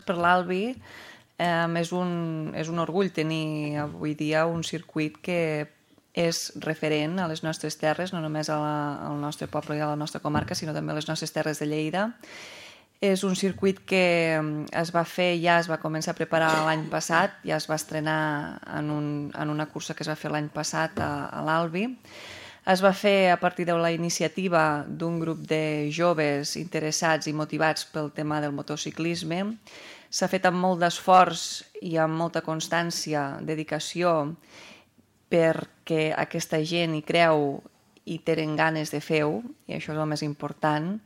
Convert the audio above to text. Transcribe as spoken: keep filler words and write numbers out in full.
Per l'Albi eh, és, un, és un orgull tenir avui dia un circuit que és referent a les nostres terres, no només a la, al nostre poble i a la nostra comarca, sinó també a les nostres terres de Lleida. És un circuit que es va fer, ja es va començar a preparar l'any passat, ja es va estrenar en, un, en una cursa que es va fer l'any passat a, a l'Albi. Es va fer a partir de la iniciativa d'un grup de joves interessats i motivats pel tema del motociclisme. S'ha fet amb molt d'esforç i amb molta constància, dedicació, perquè aquesta gent hi creu i tenen ganes de fer-ho, i això és el més important.